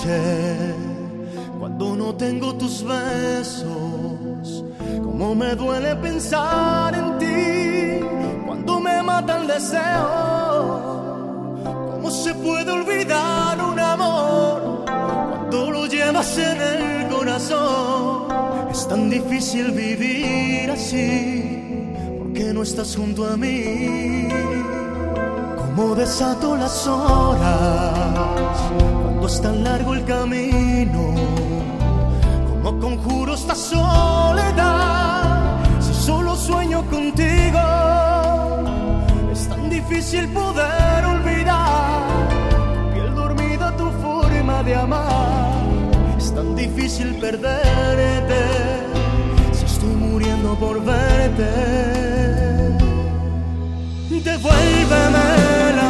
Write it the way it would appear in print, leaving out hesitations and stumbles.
noche, cuando no tengo tus besos, cómo me duele pensar en ti, cuando me mata el deseo. ¿Cómo se puede olvidar un amor cuando lo llevas en el corazón? Es tan difícil vivir así, porque no estás junto a mí. Cómo desato las horas cuando es tan largo el camino, cómo conjuro esta soledad si solo sueño contigo. Es tan difícil poder olvidar tu piel dormida, tu forma de amar. Es tan difícil perderte si estoy muriendo por verte. Devuélveme